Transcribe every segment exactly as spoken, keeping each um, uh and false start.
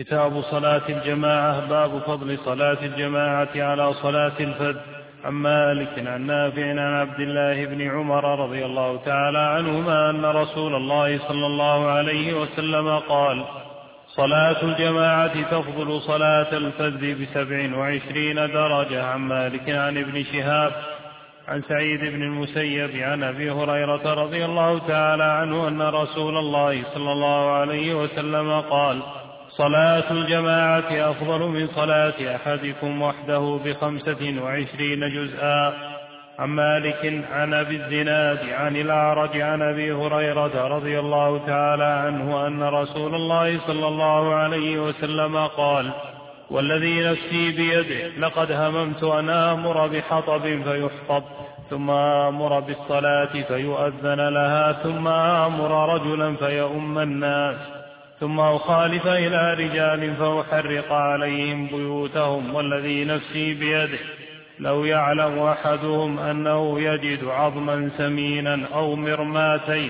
كتاب صلاة الجماعة. باب فضل صلاة الجماعة على صلاة الفذ. عن مالك عن نافع عن عبد الله بن عمر رضي الله تعالى عنهما أن رسول الله صلى الله عليه وسلم قال: صلاة الجماعة تفضل صلاة الفذ بسبع وعشرين درجة. عن مالك عن ابن شهاب عن سعيد بن المسيب عن أبي هريرة رضي الله تعالى عنه أن رسول الله صلى الله عليه وسلم قال: صلاة الجماعة أفضل من صلاة أحدكم وحده بخمسة وعشرين جزءا. عن مالك عن أبي الزناد عن الأعرج عن أبي هريرة رضي الله تعالى عنه أن رسول الله صلى الله عليه وسلم قال: والذي نفسي بيده لقد هممت أن آمر بحطب فيحطب ثم آمر بالصلاة فيؤذن لها ثم آمر رجلا فيؤم الناس ثم أخالف إلى رجال فأحرق عليهم بيوتهم والذي نفسي بيده لو يعلم أحدهم أنه يجد عظما سمينا أو مرماتين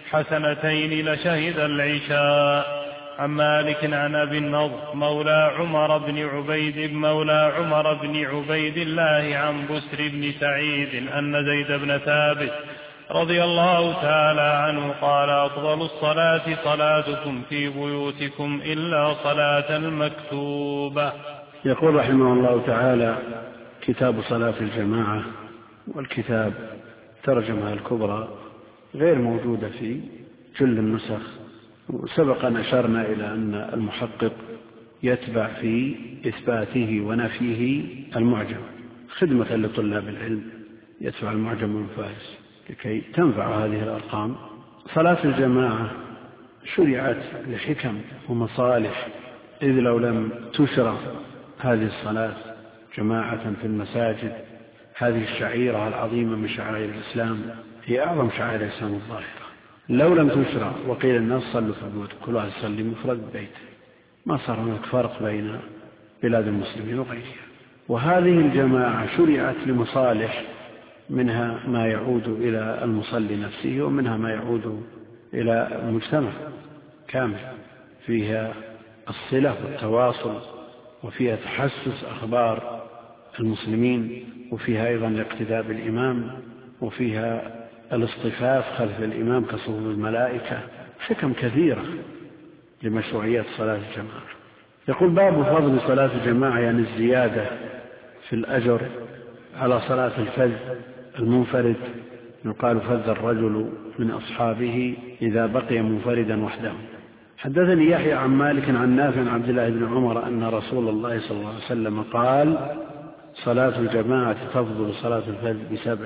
حسنتين لشهد العشاء. عن مالك عن أبي النضر مولى عمر بن عبيد مولى عمر بن عبيد الله عن بسر بن سعيد أن زيد بن ثابت رضي الله تعالى عنه قال: أفضل الصلاة صلاتكم في بيوتكم إلا صلاة المكتوبة. يقول رحمه الله تعالى: كتاب صلاة الجماعة. والكتاب ترجمة الكبرى غير موجودة في كل النسخ، وسبق أن أشرنا إلى أن المحقق يتبع في إثباته ونفيه المعجم خدمة لطلاب العلم، يتبع المعجم والفارس لكي تنفع هذه الأرقام. صلاة الجماعة شرعت لحكم ومصالح، إذ لو لم تشرع هذه الصلاة جماعة في المساجد، هذه الشعيرة العظيمة من شعائر الإسلام، هي أعظم شعائر الإسلام الظاهرة، لو لم تشرع وقيل الناس صلوا في البيوت كل واحد يصلي مفرد بيت، ما صار هناك فرق بين بلاد المسلمين وغيرها. وهذه الجماعة شرعت لمصالح، منها ما يعود إلى المصلي نفسه ومنها ما يعود إلى المجتمع كامل، فيها الصلة والتواصل، وفيها تحسس أخبار المسلمين، وفيها أيضا الاقتداء بالإمام، وفيها الاصطفاف خلف الإمام كصفوف الملائكة، حكم كثيرة لمشروعية صلاة الجماعة. يقول: باب فضل صلاة الجماعة، يعني الزيادة في الأجر على صلاة الفذ المنفرد. يقال: فذ الرجل من أصحابه إذا بقي منفردا وحده. حدثني يحيى عن مالك عن نافع عن عبد الله بن عمر أن رسول الله صلى الله عليه وسلم قال: صلاة الجماعة تفضل صلاة الفذ بسبع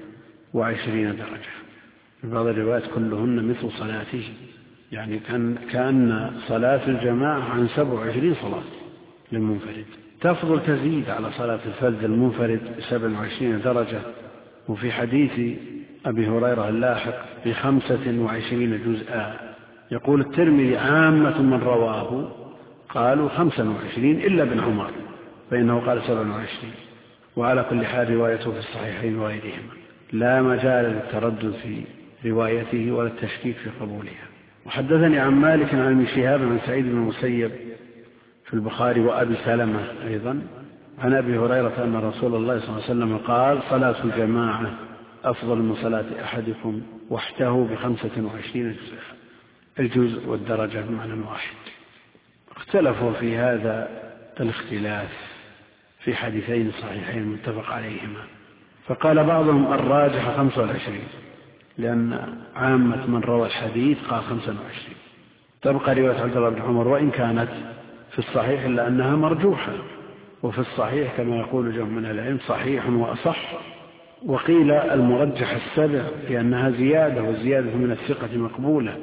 وعشرين درجة. في بعض الروايات كلهن مثل صلاته، يعني كان كأن صلاة الجماعة عن سبع وعشرين صلاة للمنفرد، تفضل تزيد على صلاة الفذ المنفرد بسبع وعشرين درجة. وفي حديث أبي هريرة اللاحق بخمسة وعشرين جزءا. يقول الترمذي: عامة من رواه قالوا خمسة وعشرين إلا ابن عمر فإنه قال سبع وعشرين. وعلى كل حال روايته في الصحيحين وغيرهما لا مجال للتردد في روايته ولا التشكيك في قبولها. وحدثني عن مالك عن ابن شهاب عن سعيد بن المسيب في البخاري وأبي سلمة أيضا عن أبي هريرة أن رسول الله صلى الله عليه وسلم قال: صلاة الجماعة أفضل من صلاة أحدكم وحده بخمسة وعشرين جزء. الجزء والدرجة بمعنى واحد. اختلفوا في هذا الاختلاف في حديثين صحيحين متفق عليهما، فقال بعضهم الراجح خمسة وعشرين، لأن عامة من روى الحديث قال خمسة وعشرين. تبقى رواية عبد الله بن عمر وإن كانت في الصحيح إلا أنها مرجوحة، وفي الصحيح كما يقول جمع من العلم صحيح وأصح. وقيل المرجح السبع لأنها زيادة، والزيادة من الثقة مقبولة.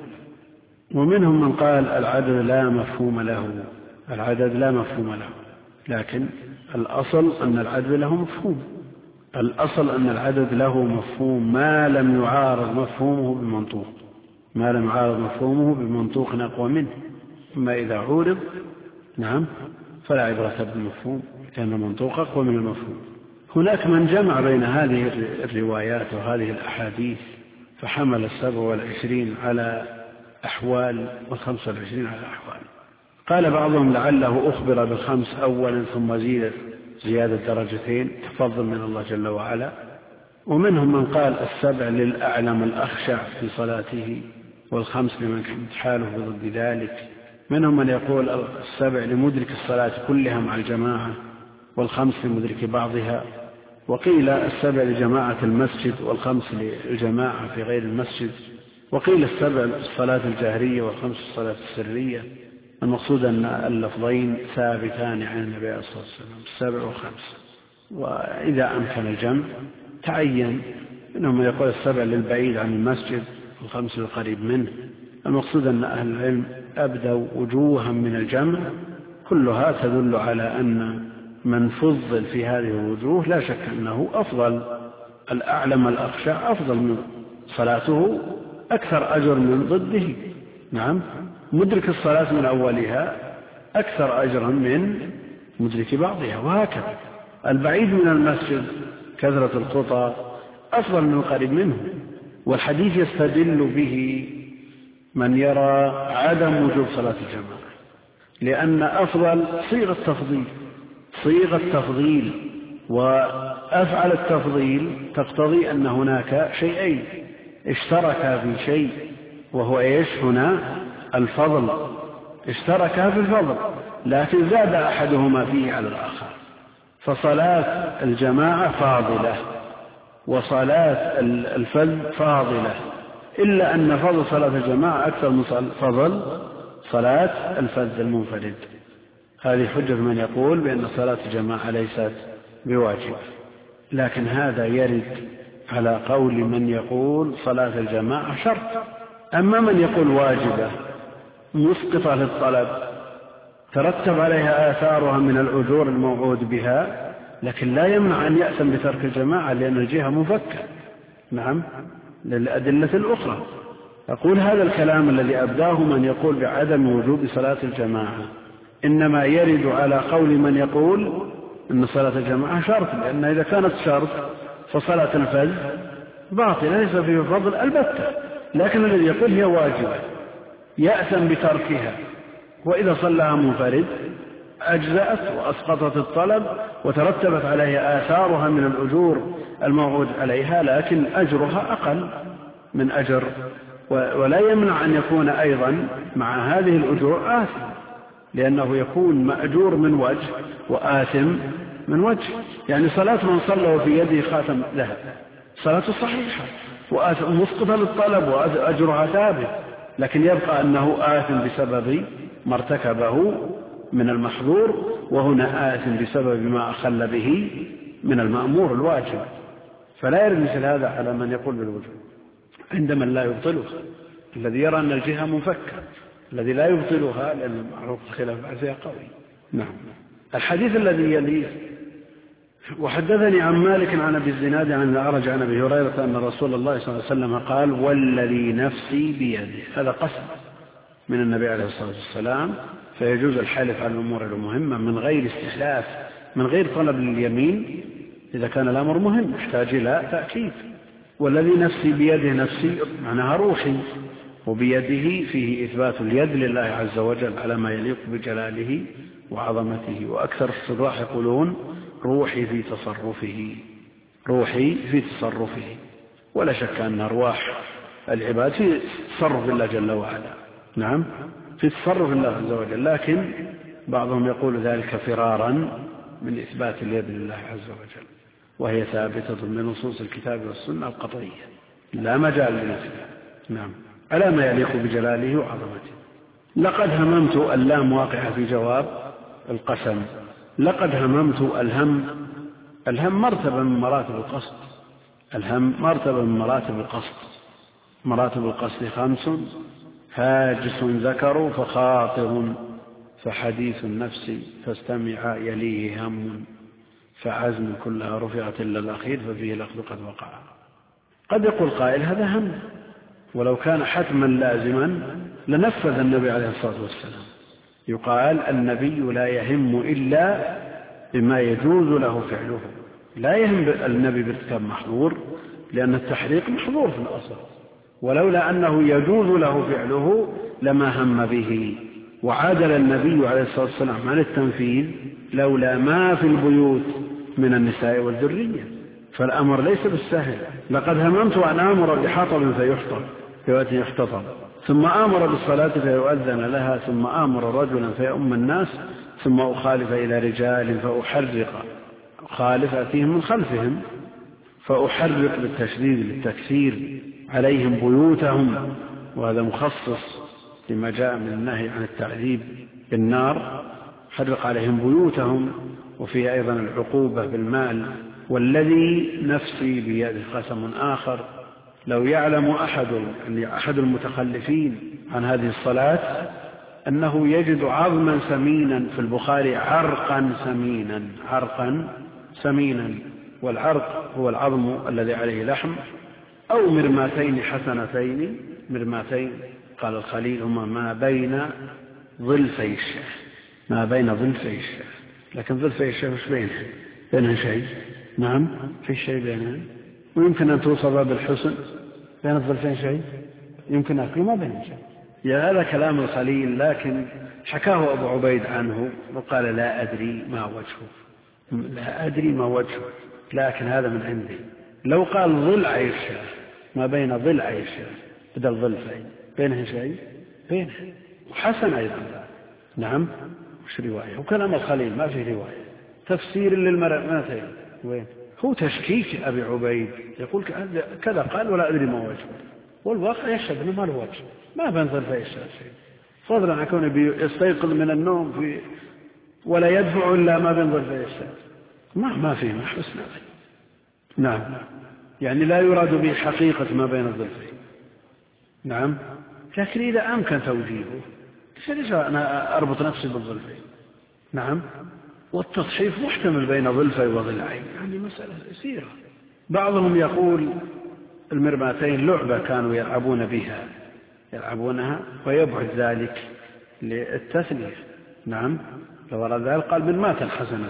ومنهم من قال العدد لا مفهوم له، العدد لا مفهوم له، لكن الأصل أن العدد له مفهوم، الأصل أن العدد له مفهوم ما لم يعارض مفهومه بمنطوق، ما لم يعارض مفهومه بمنطوق أقوى منه. أما إذا عورض نعم فلا عبرة بالمفهوم، لأن المنطوق أقوى من المفهوم. هناك من جمع بين هذه الروايات وهذه الأحاديث فحمل السبع والعشرين على أحوال والخمسة والعشرين على أحوال. قال بعضهم لعله أخبر بالخمس أولا ثم زيد زيادة درجتين تفضل من الله جل وعلا. ومنهم من قال السبع للأعلم الأخشع في صلاته والخمس لمن كانت حاله بضد ذلك. منهم من يقول السبع لمدرك الصلاة كلها مع الجماعة والخمس لمدرك بعضها. وقيل السبع لجماعة المسجد والخمس للجماعة في غير المسجد. وقيل السبع الصلاة الجهرية والخمس الصلاة السرية. المقصود أن اللفظين ثابتان عن النبي عليه الصلاة والسلام السبع والخمس. وإذا أمكن الجمع تعين. منهم من يقول السبع للبعيد عن المسجد والخمس للقريب منه. المقصود أن أهل العلم أبدوا وجوها من الجمع كلها تدل على أن من فضل في هذه الوجوه لا شك أنه أفضل. الأعلم الأخشع أفضل من صلاته أكثر أجر من ضده. نعم، مدرك الصلاة من أولها أكثر أجرا من مدرك بعضها، وهكذا البعيد من المسجد كثرة الخطى أفضل من القريب منه. والحديث يستدل به من يرى عدم وجوب صلاة الجماعة، لأن أفضل صيغة تفضيل صيغة تفضيل وأفعل التفضيل تقتضي أن هناك شيئين اشتركا في شيء، وهو إيش هنا؟ الفضل. اشتركا في الفضل لكن زاد أحدهما فيه على الآخر، فصلاة الجماعة فاضلة وصلاة الفذ فاضلة، إلا أن فضل صلاة الجماعة أكثر من فضل صلاة الفذ المنفرد. هذه حجة من يقول بأن صلاة الجماعة ليست بواجب، لكن هذا يرد على قول من يقول صلاة الجماعة شرط. أما من يقول واجبة مسقطة للطلب ترتب عليها آثارها من الأجور الموعود بها، لكن لا يمنع أن يأثم بترك الجماعة لأن الجهة مفكة. نعم، للأدلة الأخرى. أقول هذا الكلام الذي أبداه من يقول بعدم وجوب صلاة الجماعة إنما يرد على قول من يقول أن صلاة الجماعة شرط، لأن إذا كانت شرط فصلاة الفذ باطلة ليس فيه فضل البتة، لكن الذي يقول هي واجبة يأثم بتركها، وإذا صلىها منفرد أجزأت وأسقطت الطلب وترتبت عليها آثارها من الأجور الموعود عليها، لكن أجرها أقل من أجر. ولا يمنع أن يكون أيضا مع هذه الأجور آثم، لأنه يكون مأجور من وجه وآثم من وجه. يعني صلاة من صلى وفي يده خاتم ذهب صلاة صحيحة ومسقطة للطلب وأجرها ثابت، لكن يبقى أنه آثم بسبب ما ارتكبه من المحظور، وهنا آثم بسبب ما أخل به من المأمور الواجب. فلا يرد مثل هذا على من يقول بالوجوب عند من لا يبطلها، الذي يرى أن الجهة منفكة، الذي لا يبطلها لأن معروف الخلاف فيها قوي. نعم. الحديث الذي يليه: وحدثني عن مالك عن أبي الزناد عن الأعرج عن أبي هريرة أن رسول الله صلى الله عليه وسلم قال: والذي نفسي بيده. هذا قسم من النبي عليه الصلاة والسلام، فيجوز الحلف على الأمور المهمة من غير استحلاف، من غير طلب لليمين إذا كان الأمر مهم يحتاج إلى تأكيد. والذي نفسي بيده، نفسي معناها روحي، وبيده فيه إثبات اليد لله عز وجل على ما يليق بجلاله وعظمته. وأكثر الشراح يقولون روحي في تصرفه، روحي في تصرفه. ولا شك أن أرواح العباد في تصرف الله جل وعلا. نعم، في تصرف الله عز وجل، لكن بعضهم يقول ذلك فرارا من إثبات اليد لله عز وجل، وهي ثابتة بنصوص الكتاب والسنة القطعية لا مجال لنفسها. نعم، على ما يليق بجلاله وعظمته. لقد هممت، اللام واقعة في جواب القسم. لقد هممت، الهم الهم مرتبة من مراتب القصد. الهم مرتبة من مراتب القصد. مراتب القصد خمس: هاجس ذكر فخاطر، فحديث النفس فاستمع يليه هم، فعزم كلها رفعت إلا الأخير ففيه الأخذ قد وقع. قد يقول قائل هذا هم، ولو كان حتما لازما لنفذ النبي عليه الصلاة والسلام. يقال النبي لا يهم إلا بما يجوز له فعله، لا يهم النبي بارتكاب محظور، لأن التحريق محظور في الأصل، ولولا أنه يجوز له فعله لما هم به. وعادل النبي عليه الصلاة والسلام عن التنفيذ لولا ما في البيوت من النساء والذرية. فالأمر ليس بالسهل. لقد هممت أن آمر بحطب فيحطب في يحتطب، ثم آمر بالصلاة فيؤذن لها، ثم آمر رجلا فيؤم الناس، ثم أخالف إلى رجال فأحرق أخالف أتيهم من خلفهم فأحرق بالتشديد للتكثير عليهم بيوتهم، وهذا مخصص لما جاء من النهي عن التعذيب بالنار. حرق عليهم بيوتهم، وفيه أيضا العقوبة بالمال. والذي نفسي بيده قسم آخر لو يعلم أحد يعني أحد المتخلفين عن هذه الصلاة أنه يجد عظما سمينا في البخاري عرقا سمينا عرقا سمينا والعرق هو العظم الذي عليه لحم، أو مرماتين حسنتين. مرماتين قال الخليل هما ما بين ظلفي الشاه، ما بين ظلفي الشاه، لكن ظلفي الشاه مش بينها بينها شيء. نعم في شيء بينها، ويمكن أن توصف بالحسن بين الظلفين شيء، يمكن أكل ما بينها شيء. يا هذا كلام الخليل، لكن حكاه أبو عبيد عنه وقال لا أدري ما وجهه، لا أدري ما وجهه، لكن هذا من عندي. لو قال ضلعي الشاه، ما بين ضلعي الشاه بدل ظلفين بينها شيء، بينها وحسن أيضا. نعم مش رواية، وكلام الخليل ما في رواية تفسير للمرماتين. وين هو تشكيك أبي عبيد يقول كذا قال ولا أدري ما وجهه، والواقع يشهد أنه ما له وجه، ما بين ظلفي الشاه شيء، فضلا عن كونه يستيقظ من النوم في ولا يدفع إلا ما بين ظلفي الشاه، ما ما فيه ما حسن. نعم يعني لا يراد به حقيقة ما بين الظلفين. نعم لكن إذا أمكن توجيهه ليش أنا أربط نفسي بالظلفين؟ نعم والتصحيف محتمل بين ظلفي وضلعين، يعني مسألة يسيرة. بعضهم يقول المرماتين لعبة كانوا يلعبون بها يلعبونها ويبعد ذلك للتثنية. نعم لو أراد ذلك قال مرماتا حسنة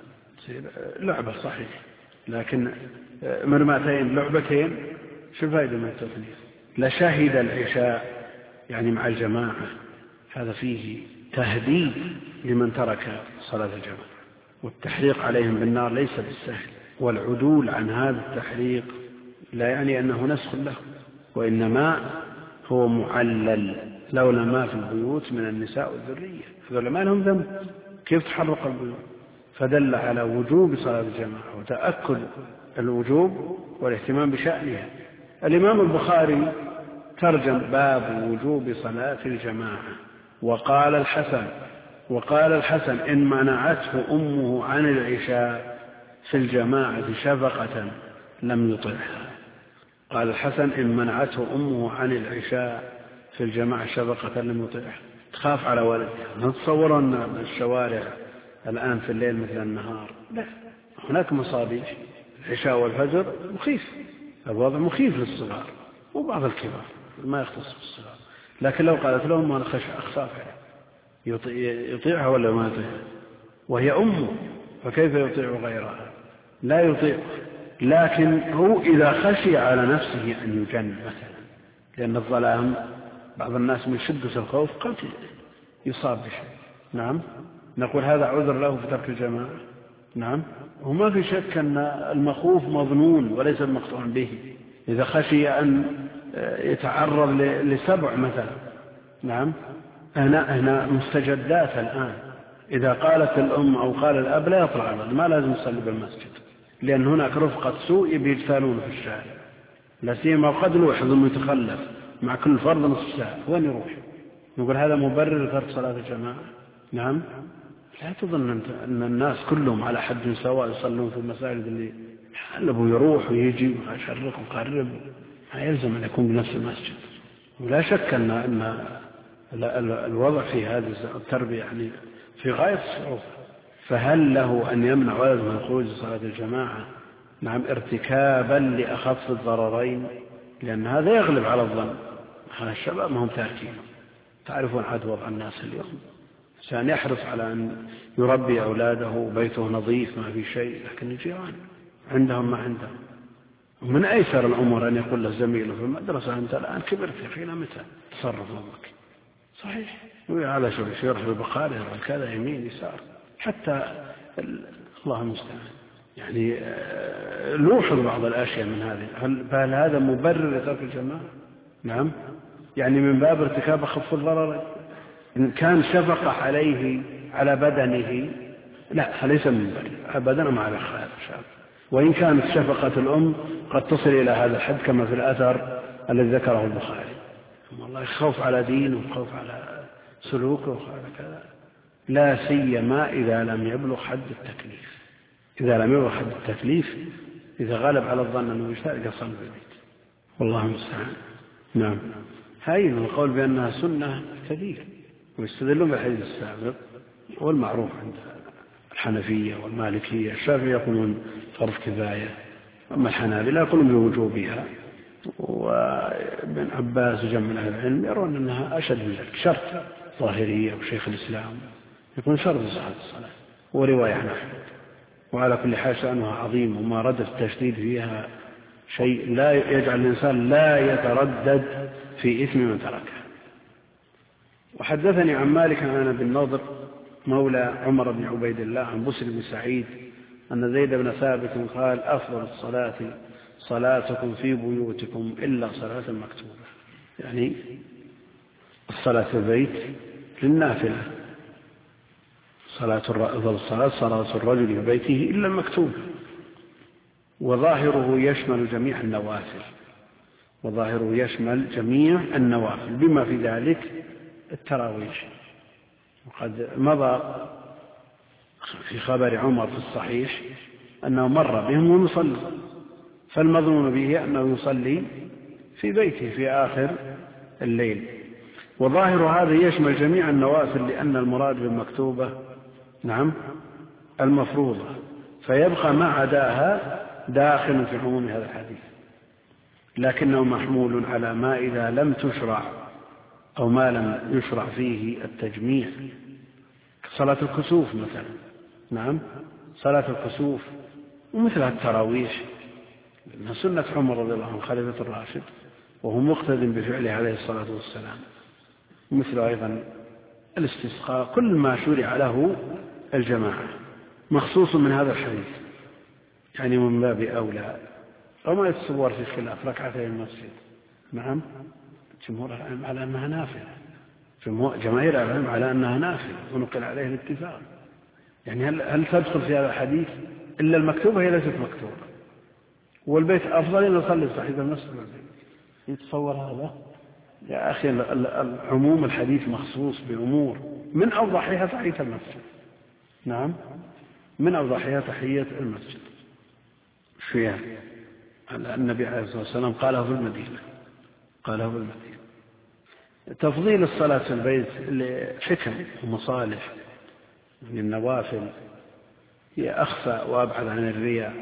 لعبة صحيح، لكن مرماتين لعبتين شو الفائدة من التثنية؟ لشهد العشاء يعني مع الجماعة، هذا فيه تهديد لمن ترك صلاة الجماعة، والتحريق عليهم بالنار ليس بالسهل. والعدول عن هذا التحريق لا يعني أنه نسخ له، وإنما هو معلل لولا ما في البيوت من النساء والذرية، هذول ما لهم ذنب، كيف تحرق البيوت؟ فدل على وجوب صلاة الجماعة وتأكد الوجوب والاهتمام بشأنها. الإمام البخاري ترجم باب وجوب صلاة الجماعة، وقال الحسن وقال الحسن إن منعته أمه عن العشاء في الجماعة شفقة لم يطعها. قال الحسن إن منعته أمه عن العشاء في الجماعة شفقة لم يطعها، تخاف على ولدها. نتصور أن الشوارع الآن في الليل مثل النهار، لا، هناك مصابيح العشاء والفجر مخيف، الوضع مخيف للصغار وبعض الكبار ما يختص بالصغار، لكن لو قالت لهم أنا أخاف يطيعها ولا ما يطيعها وهي أمه، فكيف يطيع غيرها؟ لا يطيع. لكن هو إذا خشي على نفسه أن يجن مثلا، لأن الظلام بعض الناس من شدة الخوف قد يصاب بشيء، نعم نقول هذا عذر له في ترك الجماعة. نعم وما في شك أن المخوف مظنون وليس مقطوع به. إذا خشي أن يتعرض لسبع مثلا، نعم هنا هنا مستجدات الآن، إذا قالت الأم أو قال الأب لا يطلع، ما لازم يصلي بالمسجد، لأن هناك رفقة سوء بيجتالون في الشارع، لا سيما وقد لوحظ أنه يتخلف مع كل فرض نصف ساعة، وين يروح؟ نقول هذا مبرر لترك صلاة الجماعة؟ نعم لا تظن أن الناس كلهم على حد سواء يصلون في المساجد اللي حلبوا يروح ويجي ويشرق ويقرب، ما يلزم أن يكون بنفس المسجد. ولا شك أن أن الوضع في هذه التربية يعني في غاية الصعوبة. فهل له أن يمنع ولده من خروج صلاة الجماعة؟ نعم ارتكابا لأخف الضررين، لأن هذا يغلب على الظن. الشباب ما هم تاركين، تعرفون عاد وضع الناس اليوم، كان يحرص على أن يربي أولاده بيته نظيف ما في شيء، لكن الجيران عندهم ما عندهم. ومن أيسر الأمور أن يقول له زميله في المدرسة أنت الآن كبرت يا أخي، متى تصرف أمك صحيح، على شو يروح بالبخاري كذا يمين يسار حتى الله المستعان. يعني نوحظ بعض الأشياء من هذه. هل, هل هذا مبرر لترك الجماعة؟ نعم، يعني من باب ارتكاب أخف الضرر. إن كان شفقة عليه على بدنه لا ليس من بريء أبدا مع الأخلاق. وإن كانت شفقة الأم قد تصل إلى هذا الحد كما في الأثر الذي ذكره البخاري، والله خوف على دينه وخوف على سلوكه وعلى كذا، لا سيما إذا لم يبلغ حد التكليف. إذا لم يبلغ حد التكليف، إذا غلب على الظن أنه يشترك يصل في البيت، والله المستعان. نعم، هاي القول بأنها سنة كثير، ويستدلون بالحديث السابق والمعروف عند الحنفية والمالكية. الشافعي يقولون فرض كفاية، أما الحنابلة يقولون بوجوبها، وابن عباس وجمع من أهل العلم يرون أنها أشد من ذلك، شرط. ظاهرية وشيخ الإسلام يكون شرط صحة الصلاة، ورواية عن أحمد. وعلى كل حال شأنها عظيم، وما رد التشديد فيها شيء لا يجعل الإنسان لا يتردد في إثم من تركه. وحدثني عن مالك عن أبي النضر مولى عمر بن عبيد الله عن بسر بن سعيد أن زيد بن ثابت قال أفضل الصلاة صلاتكم في بيوتكم إلا صلاة المكتوبة، يعني الصلاة في البيت للنافلة. صلاة أفضل الصلاة صلاة الرجل في بيته إلا المكتوبة. وظاهره يشمل جميع النوافل، وظاهره يشمل جميع النوافل بما في ذلك التراويح. وقد مضى في خبر عمر في الصحيح أنه مر بهم ويصلي، فالمظنون به أنه يصلي في بيته في آخر الليل. وظاهر هذا يشمل جميع النوافل، لأن المراد بالمكتوبة نعم المفروضة، فيبقى ما عداها داخل في عموم هذا الحديث، لكنه محمول على ما إذا لم تشرع أو ما لم يشرع فيه التجميع، كصلاة الكسوف مثلا. نعم، صلاة الكسوف ومثل التراويح، لأنها سنة عمر رضي الله عنه خليفة الراشد، وهو مقتد بفعله عليه الصلاة والسلام. مثل أيضا الاستسقاء، كل ما شرع له الجماعة مخصوص من هذا الحديث، يعني من باب أولى. وما يتصور في خلاف ركعتي المسجد. نعم، جمهور العلم على أنها نافلة، جماهير العلم على أنها نافلة، ونقل عليه الاتفاق. يعني هل, هل تدخل في هذا الحديث إلا المكتوبة؟ هي ليست مكتوبة، والبيت أفضل إن نصلي في صحيح المسجد. يتصور هذا يا أخي؟ العموم الحديث مخصوص بأمور من أوضحها تحية المسجد. نعم، من أوضحها تحية المسجد. شيئا النبي عليه الصلاة والسلام قاله في المدينة، قاله في المدينة. تفضيل الصلاة في البيت لحكم ومصالح من النوافل، هي أخفى وأبعد عن الرياء،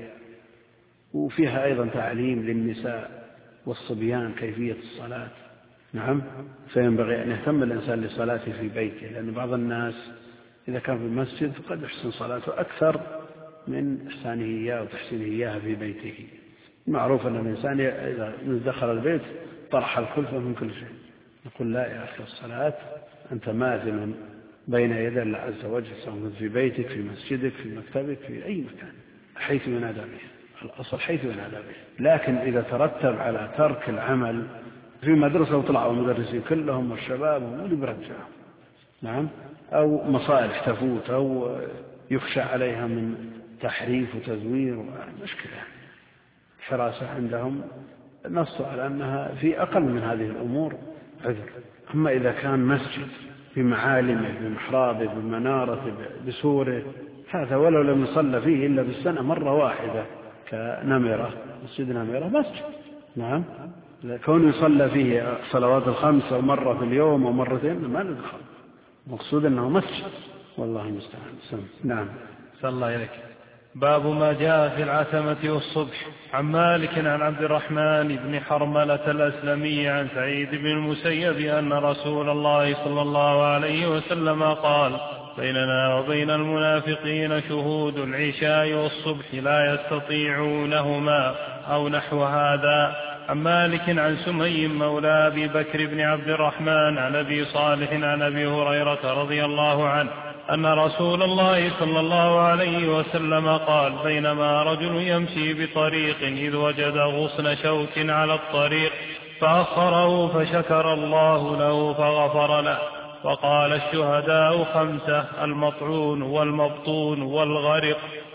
وفيها أيضا تعليم للنساء والصبيان كيفية الصلاة. نعم، فينبغي أن يهتم الإنسان لصلاته في بيته، لأن بعض الناس إذا كان في المسجد فقد يحسن صلاته أكثر من إحسانه إياه وتحسينه إياها في بيته. معروف أن الإنسان إذا دخل البيت طرح الخلفة من كل شيء. نقول لا يا أخي، الصلاة أنت ماثل بين يدي الله عز وجل، سواء في بيتك في مسجدك في مكتبك في أي مكان، حيث ينادى به، الأصل حيث ينادى به. لكن إذا ترتب على ترك العمل في مدرسة وطلعوا المدرسين كلهم والشباب واللي برجعهم، نعم، أو مصالح تفوت أو يخشى عليها من تحريف وتزوير، مشكلة. الحراسة عندهم نص على أنها في أقل من هذه الأمور عذر. أما إذا كان مسجد بمعالمه بمحرابه بمنارته بسوره، هذا ولو لم يصلى فيه إلا بالسنة مرة واحدة كنمرة، مسجد نمرة مسجد. نعم، كون يصلى فيه صلوات الخمس مرة في اليوم ومرتين ما ندخل، مقصود أنه مسجد، والله المستعان. نعم، صلى الله عليك. باب ما جاء في العتمة والصبح. عن مالك عن عبد الرحمن بن حرملة الأسلمي عن سعيد بن المسيب أن رسول الله صلى الله عليه وسلم قال: بيننا وبين المنافقين شهود العشاء والصبح لا يستطيعونهما أو نحو هذا، عن مالك عن سمي مولى أبي بكر بن عبد الرحمن عن أبي صالح عن أبي هريرة رضي الله عنه أن رسول الله صلى الله عليه وسلم قال بينما رجل يمشي بطريق إذ وجد غصن شوك على الطريق فأخره فشكر الله له فغفر له. وقال الشهداء خمسة: المطعون والمبطون والغرق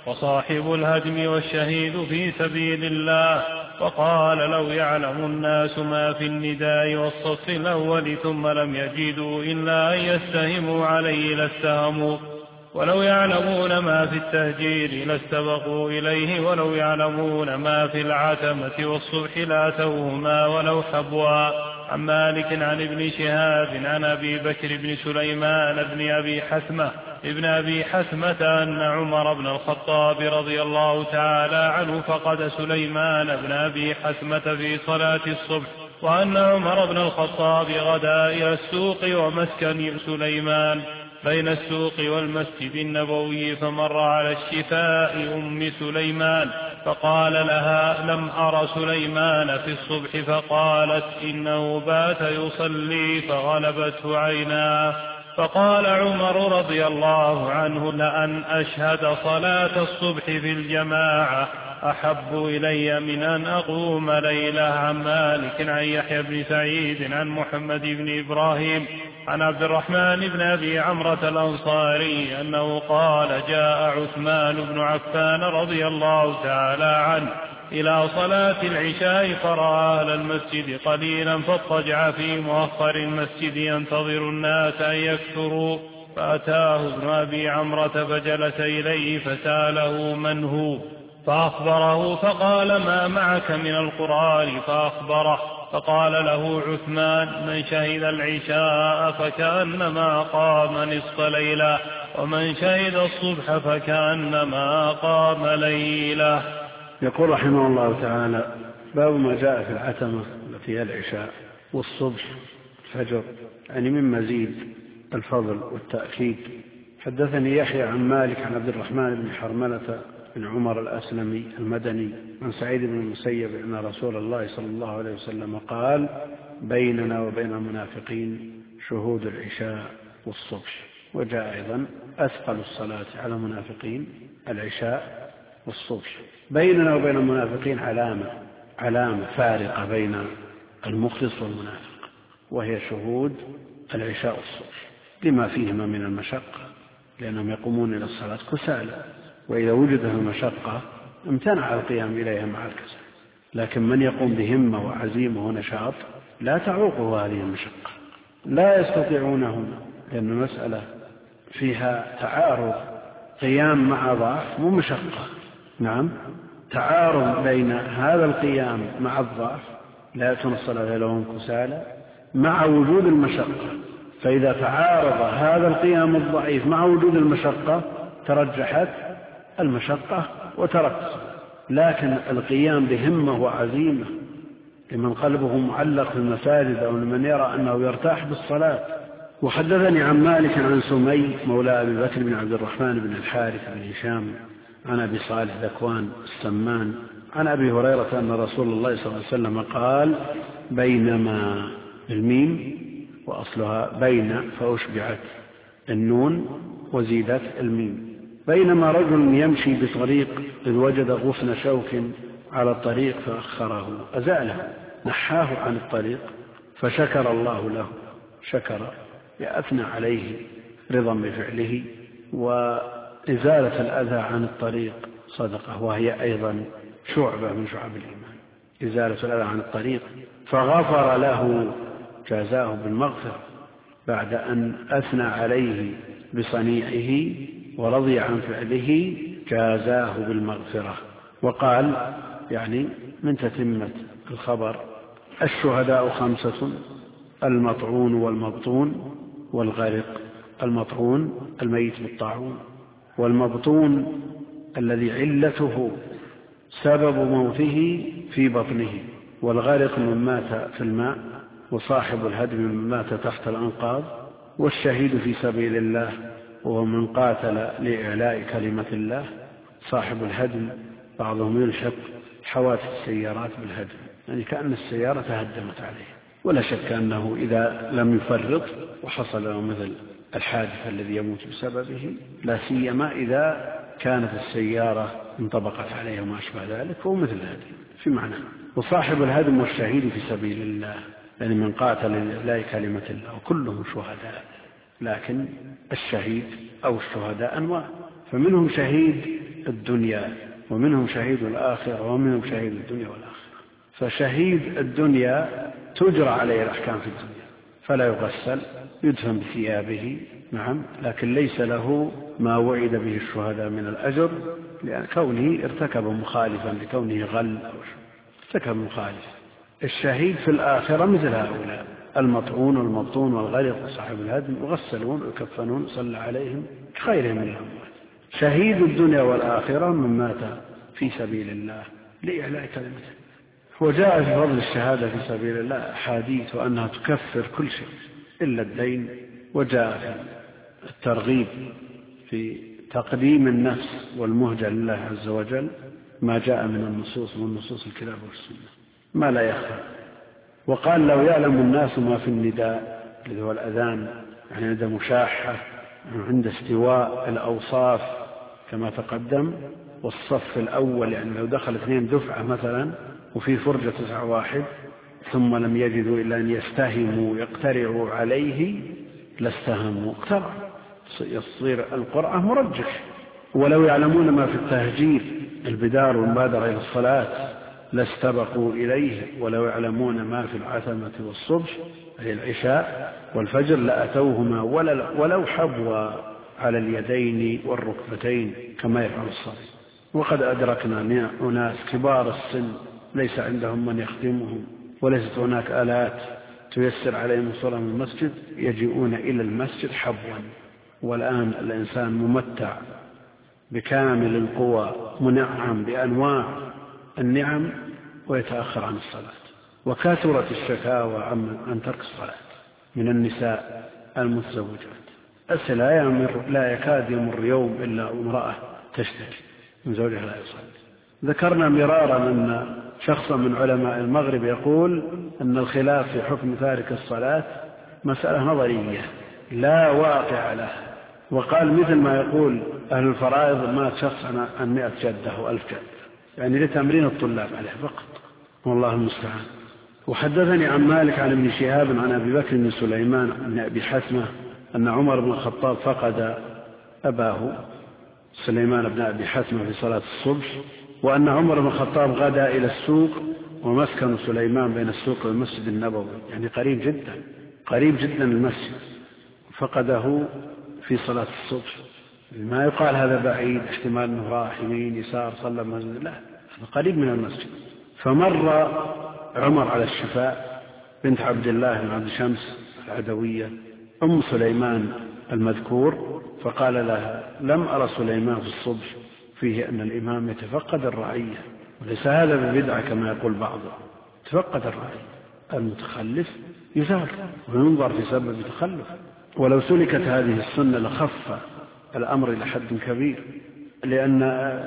وصاحب الهدم والشهيد في سبيل الله. وقال لو يعلم الناس ما في النداء والصف الأول ثم لم يجدوا إلا أن يستهموا عليه لاستهموا، ولو يعلمون ما في التهجير لاستبقوا إليه، ولو يعلمون ما في العتمة والصبح لاتوهما ولو حبوا. عن مالك عن ابن شهاب عن أبي بكر بن سليمان بن أبي حثمة ابن أبي حثمة أن عمر بن الخطاب رضي الله تعالى عنه فقد سليمان بن أبي حثمة في صلاة الصبح، وأن عمر بن الخطاب غدا إلى السوق ومسكن سليمان بين السوق والمسجد النبوي، فمر على الشفاء أم سليمان فقال لها: لم أر سليمان في الصبح، فقالت: إنه بات يصلي فغلبته عيناه. فقال عمر رضي الله عنه: لأن أشهد صلاة الصبح في الجماعة أحب إلي من أن أقوم ليلة. عن مالك عن يحيى بن سعيد عن محمد بن إبراهيم عن عبد الرحمن بن أبي عمرة الأنصاري أنه قال: جاء عثمان بن عفان رضي الله تعالى عنه إلى صلاة العشاء فرأى أهل المسجد قليلا فاضطجع في مؤخر المسجد ينتظر الناس أن يكثروا، فأتاه ابن أبي عمرة فجلس إليه فسأله من هو، فأخبره فقال: ما معك من القرآن؟ فأخبره فقال له عثمان: من شهد العشاء فكأنما قام نصف ليلة، ومن شهد الصبح فكأنما قام ليلة. يقول رحمه الله تعالى: باب ما جاء في العتمة التي هي العشاء والصبح الفجر، يعني من مزيد الفضل والتأكيد. حدثني يحيى عن مالك عن عبد الرحمن بن حرملة بن عمر الأسلمي المدني عن سعيد بن المسيب أن رسول الله صلى الله عليه وسلم قال: بيننا وبين المنافقين شهود العشاء والصبح. وجاء أيضا: أثقل الصلاة على المنافقين العشاء والصبح. بيننا وبين المنافقين علامة علامة فارقة بين المخلص والمنافق، وهي شهود العشاء والصبح لما فيهما من المشقة، لأنهم يقومون إلى الصلاة كسالى، وإذا وجدت المشقة امتنع القيام إليها مع الكسل. لكن من يقوم بهمة وعزيمة ونشاط لا تعوقه هذه المشقة، لا يستطيعونه، لأن المسألة فيها تعارض، قيام مع ضعف مو مشقة. نعم، تعارض بين هذا القيام مع الضعف، لا يأتون الصلاة لهم كسالى، مع وجود المشقة. فإذا تعارض هذا القيام الضعيف مع وجود المشقة ترجحت المشقة وتركت. لكن القيام بهمة وعزيمة لمن قلبه معلق في المساجد أو لمن يرى أنه يرتاح بالصلاة. وحدثني عن مالك عن سمي مولى أبي بكر بن عبد الرحمن بن الحارث بن هشام عن أبي صالح ذكوان السمان عن أبي هريرة أن رسول الله صلى الله عليه وسلم قال: بينما الميم وأصلها بين فأشبعت النون وزيدت الميم. بينما رجل يمشي بطريق إذ وجد غصن شوك على الطريق فأخره، أزاله، نحاه عن الطريق، فشكر الله له، شكر يأثنى عليه رضا بفعله، وإزالة الأذى عن الطريق صدقة، وهي أيضا شعبة من شعب الإيمان، إزالة الأذى عن الطريق. فغفر له، جازاه بالمغفرة بعد أن أثنى عليه بصنيعه ورضي عن فعله، جازاه بالمغفرة. وقال يعني من تتمة الخبر: الشهداء خمسة: المطعون والمبطون والغرق. المطعون الميت بالطاعون، والمبطون الذي علته سبب موته في بطنه، والغرق من مات في الماء، وصاحب الهدم من مات تحت الأنقاض، والشهيد في سبيل الله وهو من قاتل لإعلاء كلمة الله. صاحب الهدم بعضهم يلحق حوادث السيارات بالهدم، يعني كأن السيارة تهدمت عليه. ولا شك أنه إذا لم يفرط وحصل له مثل الحادث الذي يموت بسببه، لا سيما إذا كانت السيارة انطبقت عليه وما أشبه ذلك، فهو مثل هذه في معنى. وصاحب الهدم والشهيد في سبيل الله، يعني من قاتل لله كلمة الله، وكلهم شهداء، لكن الشهيد أو الشهداء أنواع، فمنهم شهيد الدنيا ومنهم شهيد الآخرة ومنهم شهيد الدنيا والآخرة. فشهيد الدنيا تجرى عليه الأحكام في الدنيا، فلا يغسل، يدفن بثيابه، نعم، لكن ليس له ما وعد به الشهداء من الأجر، لأن كونه ارتكب مخالفا، لكونه غل أو ارتكب مخالف. الشهيد في الآخرة مثل هؤلاء، المطعون والمبطون والغرق وصاحب الهدم، يغسلون ويكفنون ويصلى عليهم كغيرهم من الأموات. شهيد الدنيا والآخرة من مات في سبيل الله لإعلاء كلمته. وجاء في فضل الشهادة في سبيل الله أحاديث وأنها تكفر كل شيء إلا الدين. وجاء في الترغيب في تقديم النفس والمهجة لله عز وجل ما جاء من النصوص من نصوص الكتاب والسنة ما لا يخفى. وقال لو يعلم الناس ما في النداء الذي هو الأذان، يعني عند مشاحة، عند استواء الأوصاف كما تقدم، والصف الأول، يعني لو دخل اثنين دفعة مثلا وفي فرجة تسع واحد ثم لم يجدوا إلا أن يستهموا يقترعوا عليه لاستهموا اقترع، يصير القرعة مرجح. ولو يعلمون ما في التهجير البدار والمبادرة إلى الصلاة لاستبقوا إليه، ولو يعلمون ما في العتمة والصبح أي العشاء والفجر لأتوهما ولو حبوا على اليدين والركبتين كما يفعل الصبي. وقد أدركنا أناس كبار السن ليس عندهم من يخدمهم، وليست هناك آلات تيسر عليهم الصلاة من المسجد، يجيئون إلى المسجد حبوا. والآن الإنسان ممتع بكامل القوى، منعم بأنواع النعم، ويتأخر عن الصلاة. وكثرت الشكاوى عن ترك الصلاة من النساء المتزوجات، أسلا لا يكاد يمر يوم إلا امرأة تشتكي من زوجها لا يصلي. ذكرنا مرارا أن شخصا من علماء المغرب يقول أن الخلاف في حكم تارك الصلاة مسألة نظرية لا واقع له، وقال مثل ما يقول أهل الفرائض مات شخص عن مئة جدة وألف جدة، يعني لتمرين الطلاب عليه فقط، والله المستعان. وحدثني عن مالك عن ابن شهاب عن أبي بكر بن سليمان بن أبي حتمة أن عمر بن الخطاب فقد أباه سليمان بن أبي حتمة في صلاة الصبح، وأن عمر بن الخطاب غدا إلى السوق ومسكن سليمان بين السوق والمسجد النبوي، يعني قريب جدا قريب جدا المسجد، فقده في صلاة الصبح. ما يقال هذا بعيد احتمال أنه راح يمين يسار صلى مسجد، لا، هذا قريب من المسجد. فمر عمر على الشفاء بنت عبد الله بن عبد شمس العدوية أم سليمان المذكور، فقال لها لم أرى سليمان في الصبح فيه أن الإمام يتفقد الرعية، وليس هذا ببدعة كما يقول بعضهم، تفقد الرعية، المتخلف يزار وينظر في سبب تخلف. ولو سلكت هذه السنة لخف الأمر إلى حد كبير، لأن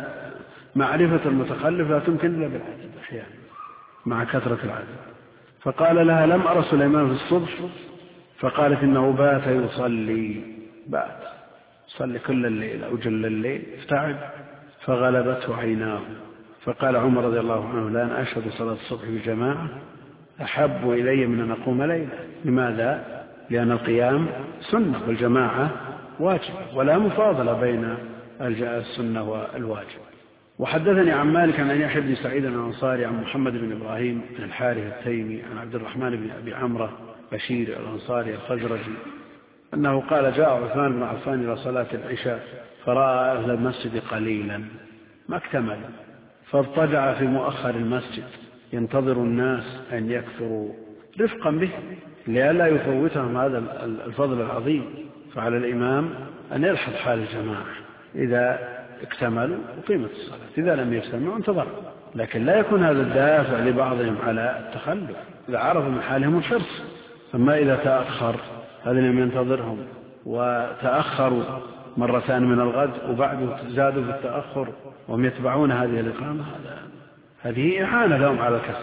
معرفة المتخلف لا تمكن إلا بالعدد أحيانا مع كثرة العدد. فقال لها لم أرى سليمان في الصبح، فقالت إنه بات يصلي، بات صلي كل الليل أو جل الليل، افتعب فغلبته عيناه. فقال عمر رضي الله عنه لأن أشهد صلاة الصبح بجماعة أحب إلي من أن أقوم ليلة. لماذا؟ لأن القيام سنة والجماعة واجب، ولا مفاضلة بين السنة والواجب. وحدثني عن مالك عن يحيى بن سعيد الأنصاري عن محمد بن إبراهيم بن الحارث التيمي عن عبد الرحمن بن أبي عمرو بشير الأنصاري الخزرجي أنه قال جاء عثمان بن عفان إلى صلاة العشاء فرأى أهل المسجد قليلا ما اكتمل، فاضطجع في مؤخر المسجد ينتظر الناس أن يكثروا رفقا به لئلا يفوتهم هذا الفضل العظيم. فعلى الإمام أن يلحظ حال الجماعة، إذا اكتملوا وقيمة الصلاة، إذا لم يجتمعوا انتظر، لكن لا يكون هذا الدافع لبعضهم على التخلف إذا عرفوا من حالهم الحرص. أما إذا تأخر هذا لم ينتظرهم وتأخروا مرتان من الغد وبعد زادوا في التأخر وهم يتبعون هذه الإقامة، هذه إعانة لهم على الكسل.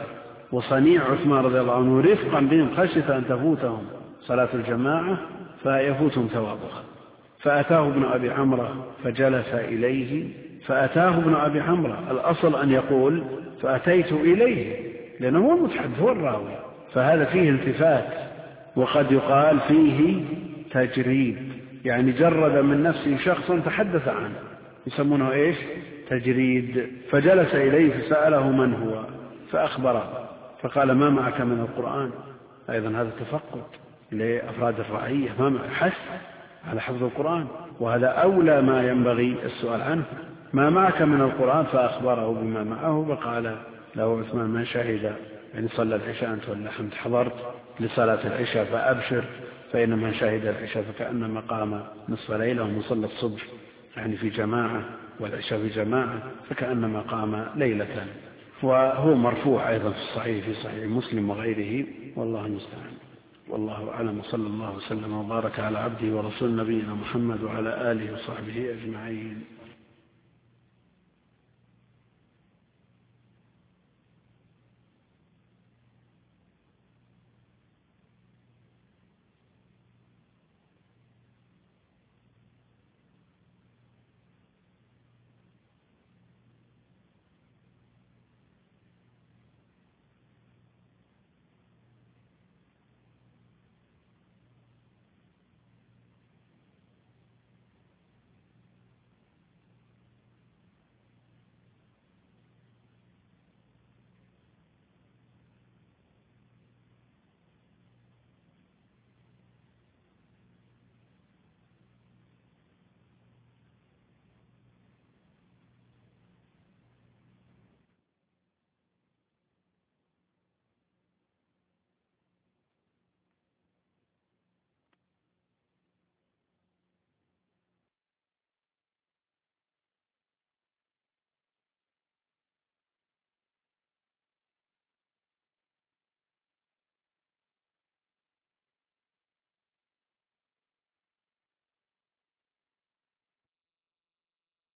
وصنيع عثمان رضي الله عنه رفقا بهم خشية أن تفوتهم صلاة الجماعة فيفوتهم ثوابها. فأتاه ابن أبي عمرة فجلس إليه فأتاه ابن أبي عمرة، الأصل أن يقول فأتيت إليه لأنه هو المتحدث هو الراوي، فهذا فيه التفات، وقد يقال فيه تجريد، يعني جرد من نفسه شخصا تحدث عنه، يسمونه إيش؟ تجريد. فجلس إليه فسأله من هو فأخبره، فقال ما معك من القرآن؟ أيضا هذا تفقد لأفراد الرعية، ما معك حث على حفظ القرآن، وهذا أولى ما ينبغي السؤال عنه. ما معك من القرآن؟ فأخبره بما معه، فقال له عثمان من شهد، يعني صلى العشاء أنت ولا حمد حضرت لصلاة العشاء فأبشر، فإن من شهد العشاء فكأنما قام نصف ليلة، ومن صلى الصبح يعني في جماعة والعشاء في جماعة فكأنما قام ليلة. وهو مرفوع أيضا في الصحيح في صحيح مسلم وغيره، والله المستعان. والله أعلم، صلى الله وسلم وبارك على عبده ورسول نبينا محمد وعلى آله وصحبه أجمعين.